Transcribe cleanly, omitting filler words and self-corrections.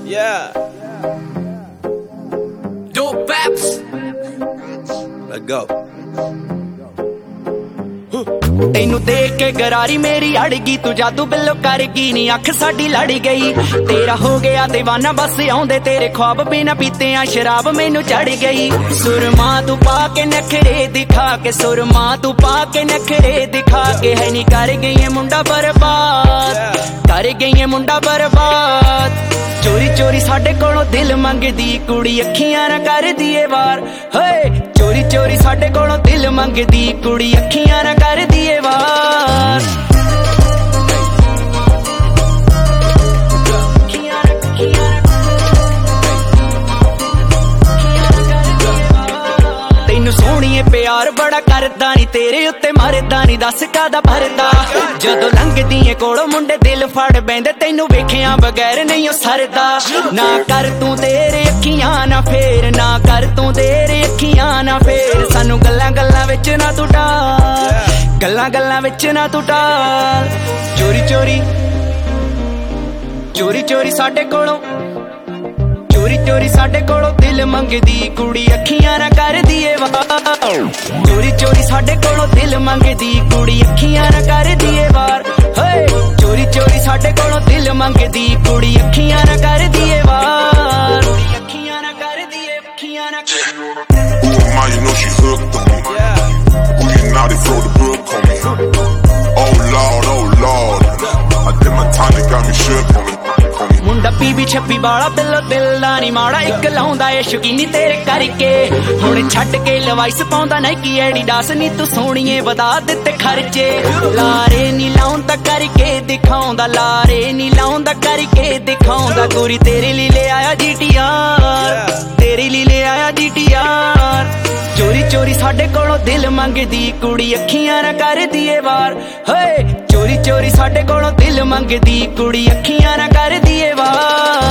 Yeah. Dope Paps. Let's go. ਤੈਨੂੰ ਦੇਖ ਕੇ ਗਰਾਰੀ ਮੇਰੀ ਅੜ ਗਈ, ਤੂੰ ਜਾਦੂ ਬਿੱਲੋ ਕਰ ਗਈ ਨੀ, ਅੱਖ ਸਾਡੀ ਲੜ ਗਈ। ਤੇਰਾ ਹੋ ਗਿਆ دیਵਾਨਾ, ਬਸ ਆਉਂਦੇ ਤੇਰੇ ख्वाब, ਬਿਨਾ ਪੀਤਿਆਂ ਸ਼ਰਾਬ ਮੈਨੂੰ ਚੜ ਗਈ। ਸੁਰਮਾ ਤੂੰ ਪਾ ਕੇ ਨਖਰੇ ਦਿਖਾ ਕੇ, ਸੁਰਮਾ ਤੂੰ ਪਾ ਕੇ ਨਖਰੇ ਦਿਖਾ ਕੇ, ਹੈ ਨੀ ਕਰ ਗਈ ਮੁੰਡਾ ਬਰਬਾਦ, ਕਰ ਗਈ ਮੁੰਡਾ ਬਰਬਾਦ। ਚੋਰੀ ਚੋਰੀ ਸਾਡੇ ਕੋਲੋਂ ਦਿਲ ਮੰਗਦੀ ਕੁੜੀ, ਅੱਖੀਆਂ ਨਾ ਕਰਦੀ ਏ ਵਾਰ। ਹਏ ਚੋਰੀ ਚੋਰੀ ਸਾਡੇ ਕੋਲੋਂ ਦਿਲ ਮੰਗਦੀ ਕੁੜੀ, ਅੱਖੀਆਂ ਨਾ ਕਰਦੀ ਏ ਵਾਰ। ਤੈਨੂੰ ਸੋਹਣੀਏ ਪਿਆਰ ਬੜਾ ਕਰਦਾ ਨੀ, ਤੇਰੇ ਉੱਤੇ ਮਰਦਾ ਨੀ, ਦੱਸ ਕਾਦਾ ਭਰਦਾ। ਜਦੋਂ ਲੰਘਦੀ ਏ ਕੋਲੋਂ ਮੁੰਡੇ ਦਿਲ ਫੜ ਬੈਂਦੇ, ਤੈਨੂੰ ਵੇਖਿਆ ਬਗੈਰ ਨਹੀਂ ਉਹ ਸਰਦਾ। ਨਾ ਕਰ ਤੂੰ ਤੇਰੇ ਅੱਖੀਆਂ ਨਾ ਫੇਰ, ਨਾ ਕਰ ਤੂੰ ਤੇਰੇ ਅੱਖੀਆਂ ਨਾ ਫੇਰ, ਸਾਨੂੰ ਗੱਲਾਂ ਗੱਲਾਂ ਵਿੱਚ ਨਾ ਤੂੰ ਟਾਲ, ਗੱਲਾਂ ਗੱਲਾਂ ਵਿੱਚ ਨਾ ਤੂੰ ਟਾਲ। ਚੋਰੀ ਚੋਰੀ ਚੋਰੀ ਚੋਰੀ ਸਾਡੇ ਕੋਲੋਂ, ਚੋਰੀ ਚੋਰੀ ਸਾਡੇ ਕੋਲੋਂ ਦਿਲ ਮੰਗਦੀ ਕੁੜੀ, ਅੱਖੀਆਂ ਨਾ ਕਰਦੀ ਏ ਵਾਰ। ਚੋਰੀ ਚੋਰੀ ਸਾਡੇ ਕੋਲੋਂ ਦਿਲ ਮੰਗਦੀ ਕੁੜੀ, ਅੱਖੀਆਂ ਨਾ ਕਰਦੀ ਏ ਵਾਰ। ਹਏ ਚੋਰੀ ਚੋਰੀ ਸਾਡੇ ਕੋਲੋਂ ਦਿਲ ਮੰਗਦੀ ਕੁੜੀ, ਅੱਖੀਆਂ ਨਾ ਕਰਦੀ ਏ ਵਾਰ। ਅੱਖੀਆਂ ਨਾ ਕਰਦੀ ਏ, ਅੱਖੀਆਂ ਨਾ Ma, you know she hooked on me. Who you know they throw the book on me. Oh Lord, I did my time, they got me shook on me. ਮੁੰਡਾ ਪੀਵੀ ਛੱਪੀ ਵਾਲਾ ਬਿੱਲੋ ਦਿਲ ਦਾ ਨੀ ਮਾੜਾ, ਇੱਕ ਲਾਉਂਦਾ ਏ ਸ਼ੌਕੀਨੀ ਤੇਰੇ ਕਰਕੇ। ਹੁਣ ਛੱਡ ਕੇ ਲਵਾਈਸ ਪਾਉਂਦਾ ਨਾਈਕੀ ਐਡੀਡਾਸ, ਨੀ ਤੂੰ ਸੋਹਣੀਏ ਵਧਾ ਦਿੱਤੇ ਖਰਚੇ। ਲਾਰੇ ਨੀ ਲਾਉਂਦਾ ਕਰਕੇ ਦਿਖਾਉਂਦਾ, ਲਾਰੇ ਨੀ ਲਾਉਂਦਾ ਕਰਕੇ ਦਿਖਾਉਂਦਾ। ਗੋਰੀ ਤੇਰੇ ਲਈ ਲੈ ਆਇਆ GTR, ਤੇਰੇ ਲਈ ਲੈ ਆਇਆ GTR। ਚੋਰੀ ਚੋਰੀ ਸਾਡੇ ਕੋਲੋਂ ਦਿਲ ਮੰਗਦੀ ਕੁੜੀ, ਅੱਖੀਆਂ ਨਾ ਕਰਦੀ ਏ ਵਾਰ। ਹਏ ਚੋਰੀ ਚੋਰੀ ਸਾਡੇ ਕੋਲੋਂ ਦਿਲ ਮੰਗਦੀ ਕੁੜੀ, ਅੱਖੀਆਂ ਨਾ ਕਰਦੀ ਏ ਵਾਰ।